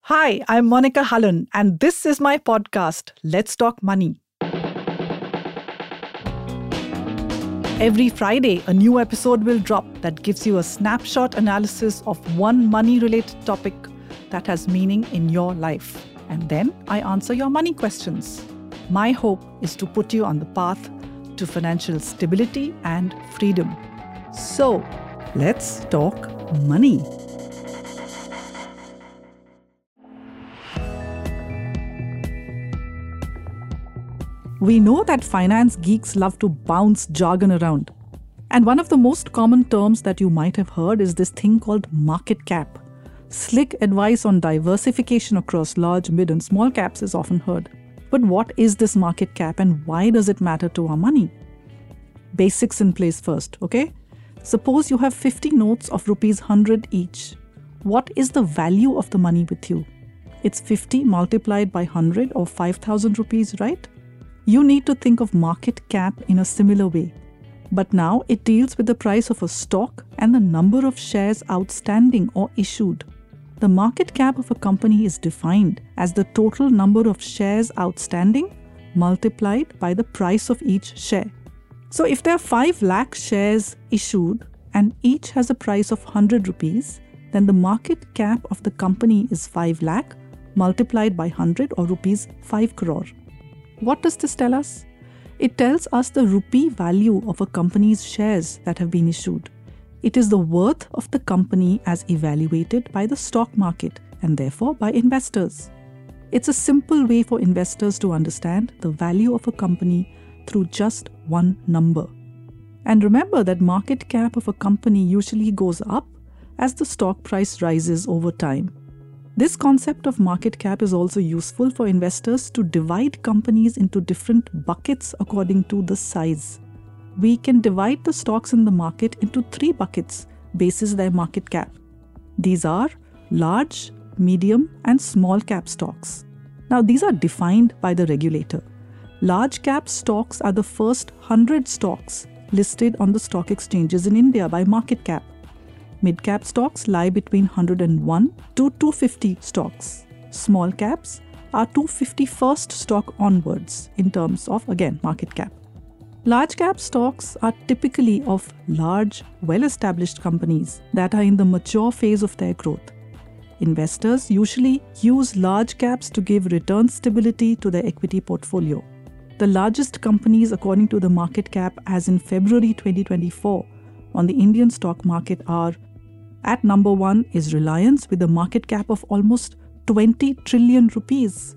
Hi, I'm Monica Hallan, and this is my podcast, Let's Talk Money. Every Friday, a new episode will drop that gives you a snapshot analysis of one money-related topic that has meaning in your life. And then I answer your money questions. My hope is to put you on the path to financial stability and freedom. So, let's talk money. We know that finance geeks love to bounce jargon around. And one of the most common terms that you might have heard is this thing called market cap. Slick advice on diversification across large, mid, and small caps is often heard. But what is this market cap and why does it matter to our money? Basics in place first, okay? Suppose you have 50 notes of rupees 100 each. What is the value of the money with you? It's 50 multiplied by 100 or 5,000 rupees, right? You need to think of market cap in a similar way. But now it deals with the price of a stock and the number of shares outstanding or issued. The market cap of a company is defined as the total number of shares outstanding multiplied by the price of each share. So if there are 5 lakh shares issued and each has a price of 100 rupees, then the market cap of the company is 5 lakh multiplied by 100 or rupees 5 crore. What does this tell us? It tells us the rupee value of a company's shares that have been issued. It is the worth of the company as evaluated by the stock market and therefore by investors. It's a simple way for investors to understand the value of a company through just one number. And remember that market cap of a company usually goes up as the stock price rises over time. This concept of market cap is also useful for investors to divide companies into different buckets according to the size. We can divide the stocks in the market into 3 buckets basis their market cap. These are large, medium, and small cap stocks. Now, these are defined by the regulator. Large cap stocks are the first 100 stocks listed on the stock exchanges in India by market cap. Mid-cap stocks lie between 101 to 250 stocks. Small caps are 251st stock onwards in terms of, again, market cap. Large cap stocks are typically of large, well-established companies that are in the mature phase of their growth. Investors usually use large caps to give return stability to their equity portfolio. The largest companies according to the market cap as in February 2024 on the Indian stock market are: at number 1 is Reliance with a market cap of almost 20 trillion rupees.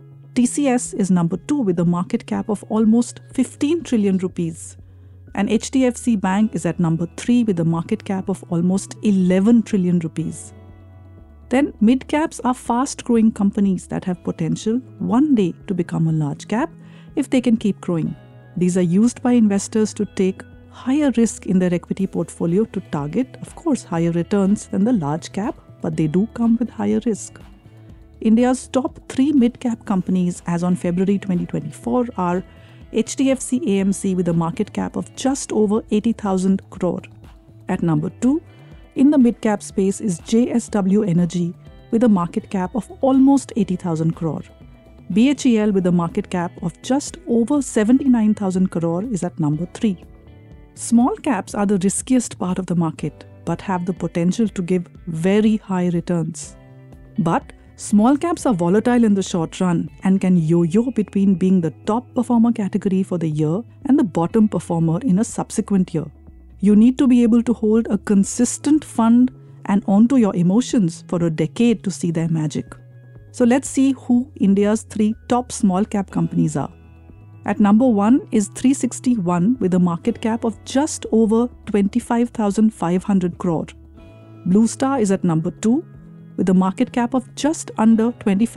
TCS is number 2 with a market cap of almost 15 trillion rupees. And HDFC Bank is at number 3 with a market cap of almost 11 trillion rupees. Then mid-caps are fast-growing companies that have potential one day to become a large cap if they can keep growing. These are used by investors to take higher risk in their equity portfolio to target, of course, higher returns than the large cap, but they do come with higher risk. India's top 3 mid-cap companies as on February 2024 are HDFC AMC with a market cap of just over 80,000 crore. At number 2, in the mid-cap space is JSW Energy with a market cap of almost 80,000 crore. BHEL with a market cap of just over 79,000 crore is at number 3. Small caps are the riskiest part of the market, but have the potential to give very high returns. But small caps are volatile in the short run and can yo-yo between being the top performer category for the year and the bottom performer in a subsequent year. You need to be able to hold a consistent fund and onto your emotions for a decade to see their magic. So let's see who India's 3 top small cap companies are. At number 1 is 360 ONE with a market cap of just over 25,500 crore. Blue Star is at number 2 with a market cap of just under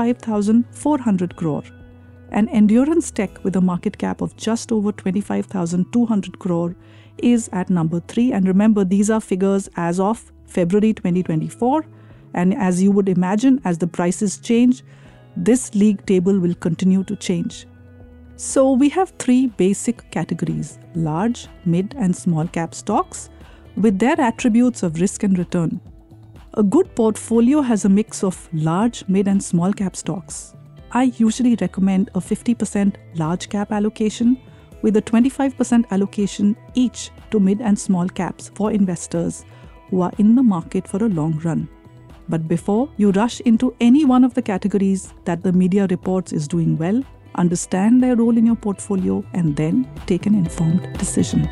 25,400 crore. And Endurance Tech with a market cap of just over 25,200 crore is at number 3. And remember, these are figures as of February 2024. And as you would imagine, as the prices change, this league table will continue to change. So we have 3 basic categories: large, mid, and small cap stocks with their attributes of risk and return. A good portfolio has a mix of large, mid, and small cap stocks. I usually recommend a 50% large cap allocation with a 25% allocation each to mid and small caps for investors who are in the market for a long run. But before you rush into any one of the categories that the media reports is doing well, understand their role in your portfolio and then take an informed decision.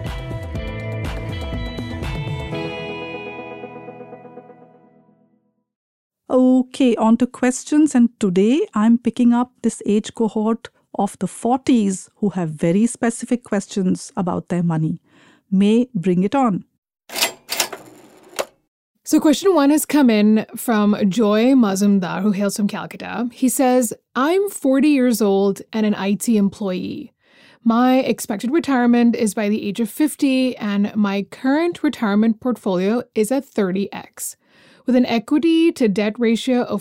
Okay, on to questions, and today I'm picking up this age cohort of the 40s who have very specific questions about their money. May, bring it on. So question 1 has come in from Joy Mazumdar, who hails from Calcutta. He says, I'm 40 years old and an IT employee. My expected retirement is by the age of 50, and my current retirement portfolio is at 30x. With an equity to debt ratio of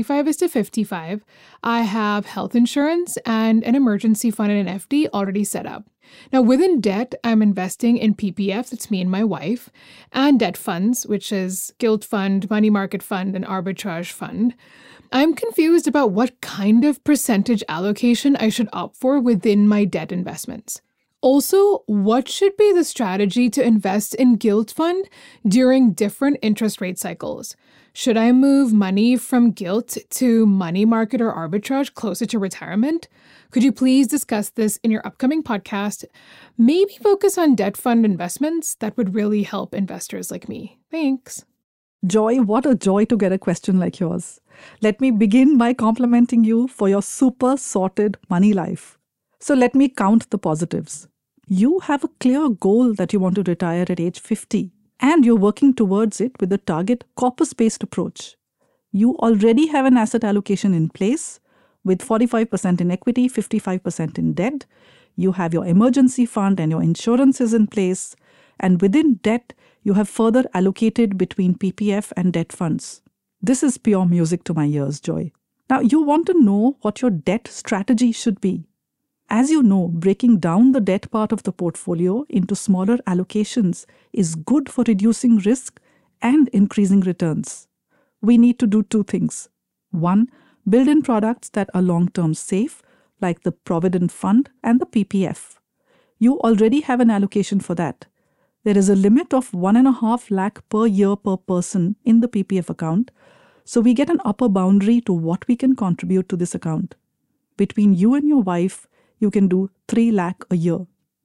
45:55, I have health insurance and an emergency fund and an FD already set up. Now, within debt, I'm investing in PPF, that's me and my wife, and debt funds, which is gilt fund, money market fund, and arbitrage fund. I'm confused about what kind of percentage allocation I should opt for within my debt investments. Also, what should be the strategy to invest in gilt fund during different interest rate cycles? Should I move money from gilt to money market or arbitrage closer to retirement? Could you please discuss this in your upcoming podcast? Maybe focus on debt fund investments. That would really help investors like me. Thanks. Joy, what a joy to get a question like yours. Let me begin by complimenting you for your super sorted money life. So let me count the positives. You have a clear goal that you want to retire at age 50, and you're working towards it with a target corpus-based approach. You already have an asset allocation in place with 45% in equity, 55% in debt. You have your emergency fund and your insurance is in place. And within debt, you have further allocated between PPF and debt funds. This is pure music to my ears, Joy. Now, you want to know what your debt strategy should be. As you know, breaking down the debt part of the portfolio into smaller allocations is good for reducing risk and increasing returns. We need to do two things. One, build in products that are long-term safe, like the Provident Fund and the PPF. You already have an allocation for that. There is a limit of 1.5 lakh per year per person in the PPF account, so we get an upper boundary to what we can contribute to this account. Between you and your wife, you can do 3 lakh a year.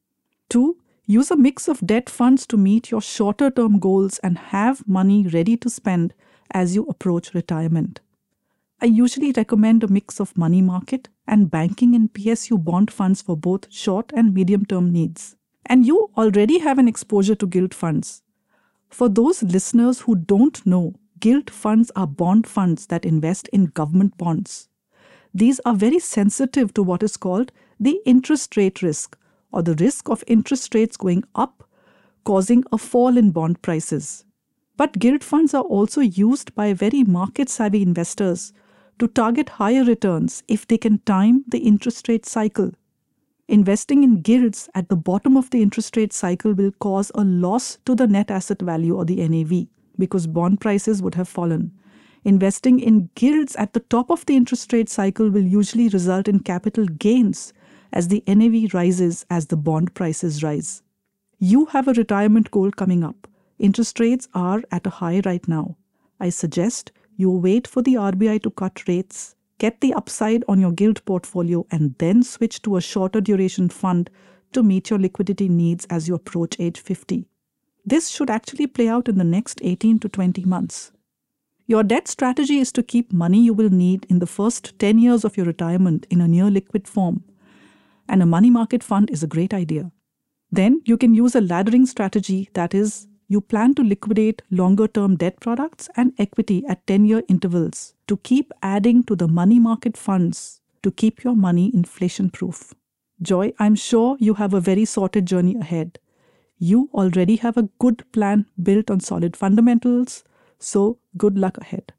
2, use a mix of debt funds to meet your shorter-term goals and have money ready to spend as you approach retirement. I usually recommend a mix of money market and banking and PSU bond funds for both short and medium-term needs. And you already have an exposure to gilt funds. For those listeners who don't know, gilt funds are bond funds that invest in government bonds. These are very sensitive to what is called the interest rate risk, or the risk of interest rates going up, causing a fall in bond prices. But gilt funds are also used by very market-savvy investors to target higher returns if they can time the interest rate cycle. Investing in gilts at the bottom of the interest rate cycle will cause a loss to the net asset value, or the NAV, because bond prices would have fallen. Investing in gilts at the top of the interest rate cycle will usually result in capital gains as the NAV rises as the bond prices rise. You have a retirement goal coming up. Interest rates are at a high right now. I suggest you wait for the RBI to cut rates, get the upside on your gilt portfolio, and then switch to a shorter duration fund to meet your liquidity needs as you approach age 50. This should actually play out in the next 18 to 20 months. Your debt strategy is to keep money you will need in the first 10 years of your retirement in a near liquid form, and a money market fund is a great idea. Then you can use a laddering strategy, that is, you plan to liquidate longer-term debt products and equity at 10-year intervals to keep adding to the money market funds to keep your money inflation-proof. Joy, I'm sure you have a very sorted journey ahead. You already have a good plan built on solid fundamentals, so good luck ahead.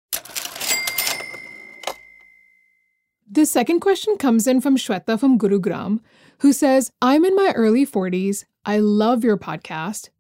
This second question comes in from Shweta from Gurugram, who says, I'm in my early 40s. I love your podcast.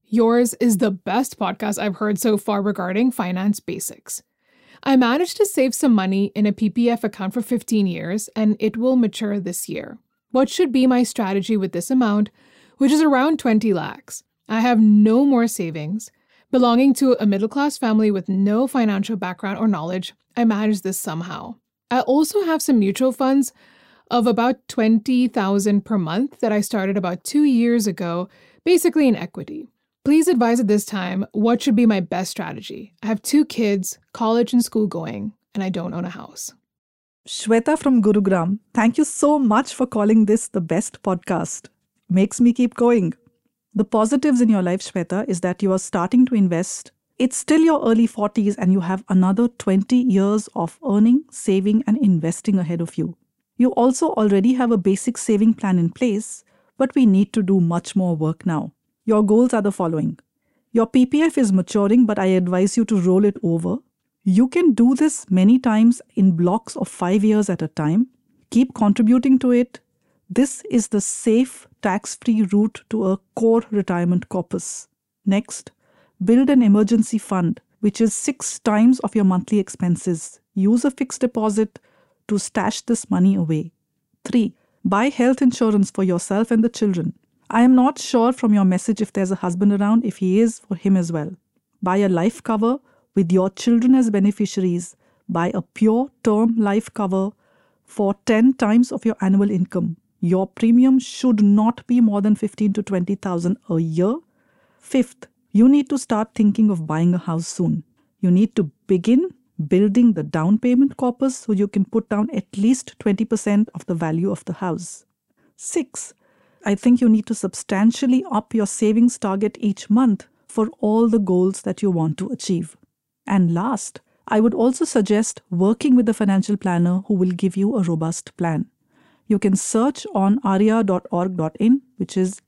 Yours is the best podcast I've heard so far regarding finance basics. I managed to save some money in a PPF account for 15 years, and it will mature this year. What should be my strategy with this amount, which is around 20 lakhs? I have no more savings. Belonging to a middle-class family with no financial background or knowledge, I manage this somehow. I also have some mutual funds of about 20,000 per month that I started about 2 years ago, basically in equity. Please advise at this time what should be my best strategy. I have 2 kids, college and school going, and I don't own a house. Shweta from Gurugram, thank you so much for calling this the best podcast. Makes me keep going. The positives in your life, Shweta, is that you are starting to invest. It's still your early 40s and you have another 20 years of earning, saving and investing ahead of you. You also already have a basic saving plan in place, but we need to do much more work now. Your goals are the following. Your PPF is maturing, but I advise you to roll it over. You can do this many times in blocks of 5 years at a time. Keep contributing to it. This is the safe, tax-free route to a core retirement corpus. Next, build an emergency fund, which is 6 times of your monthly expenses. Use a fixed deposit to stash this money away. 3, buy health insurance for yourself and the children. I am not sure from your message if there's a husband around. If he is, for him as well. Buy a life cover with your children as beneficiaries. Buy a pure term life cover for 10 times of your annual income. Your premium should not be more than 15 to 20,000 a year. 5th, you need to start thinking of buying a house soon. You need to begin building the down payment corpus so you can put down at least 20% of the value of the house. 6, I think you need to substantially up your savings target each month for all the goals that you want to achieve. And last, I would also suggest working with a financial planner who will give you a robust plan. You can search on arya.org.in, which is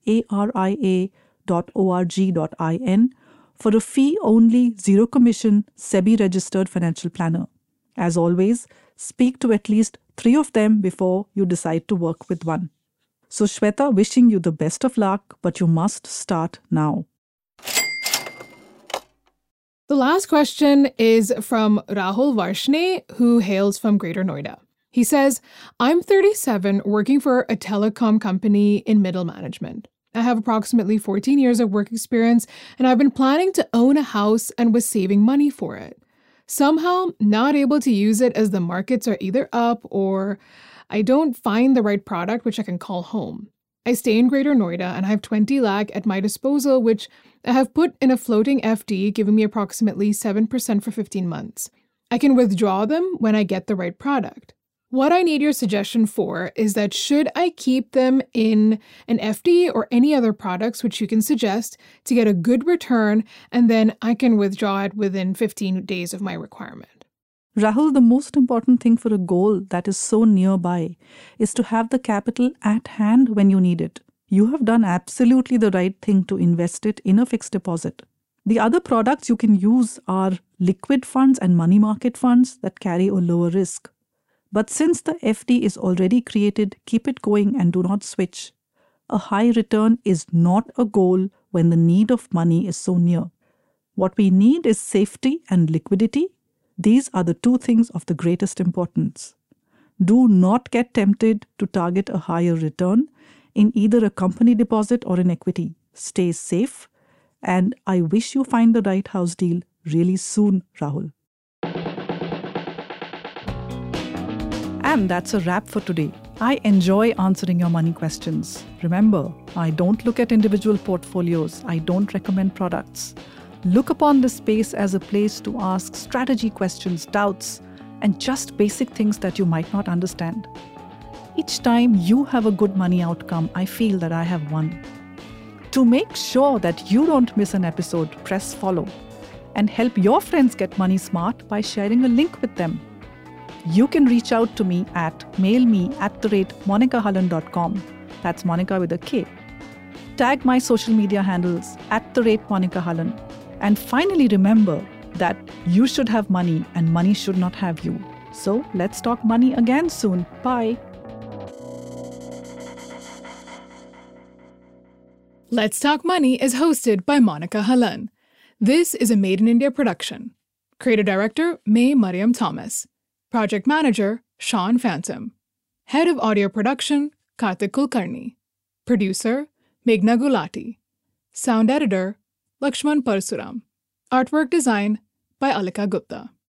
aria.org.in, for a fee-only, zero-commission, SEBI-registered financial planner. As always, speak to at least 3 of them before you decide to work with one. So Shweta, wishing you the best of luck, but you must start now. The last question is from Rahul Varshne, who hails from Greater Noida. He says, I'm 37, working for a telecom company in middle management. I have approximately 14 years of work experience, and I've been planning to own a house and was saving money for it. Somehow, not able to use it as the markets are either up or I don't find the right product which I can call home. I stay in Greater Noida and I have 20 lakh at my disposal, which I have put in a floating FD, giving me approximately 7% for 15 months. I can withdraw them when I get the right product. What I need your suggestion for is that should I keep them in an FD or any other products which you can suggest to get a good return, and then I can withdraw it within 15 days of my requirement? Rahul, the most important thing for a goal that is so nearby is to have the capital at hand when you need it. You have done absolutely the right thing to invest it in a fixed deposit. The other products you can use are liquid funds and money market funds that carry a lower risk. But since the FD is already created, keep it going and do not switch. A high return is not a goal when the need of money is so near. What we need is safety and liquidity. These are the 2 things of the greatest importance. Do not get tempted to target a higher return in either a company deposit or an equity. Stay safe, and I wish you find the right house deal really soon, Rahul. And that's a wrap for today. I enjoy answering your money questions. Remember, I don't look at individual portfolios. I don't recommend products. Look upon this space as a place to ask strategy questions, doubts, and just basic things that you might not understand. Each time you have a good money outcome, I feel that I have won. To make sure that you don't miss an episode, press follow and help your friends get money smart by sharing a link with them. You can reach out to me at mailme@monicahallan.com. That's Monica with a K. Tag my social media handles @MonicaHallan. And finally remember that you should have money and money should not have you. So let's talk money again soon. Bye. Let's Talk Money is hosted by Monica Halan. This is a Made in India production. Creative Director, May Mariam Thomas. Project Manager, Sean Phantom. Head of Audio Production, Karthik Kulkarni. Producer, Meghna Gulati. Sound Editor, Lakshman Parsuram. Artwork Design by Alika Gupta.